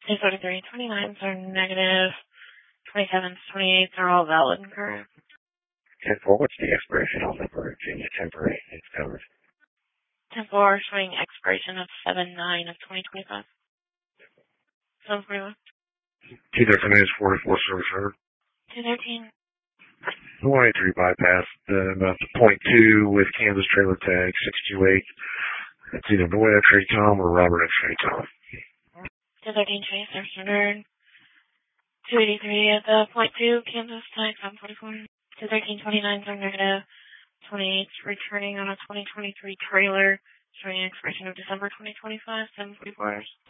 233, 29s are negative. 27s, 28s are all valid and correct. 10-4, what's the expiration on the Virginia temporary? It's covered. 10-4 showing expiration of 7/9 of 2025. Sounds pretty well. 213 is 44 service order. 213. 183 bypass, about the .2 with Kansas trailer tag 628. It's either Noah X-ray Tom or Robert X-ray Tom. 213 Chase, there's standard. 283 at the .2, Kansas tag 744. 213 29s are negative. 28s returning on a 2023 trailer showing expiration of December 2025, 744.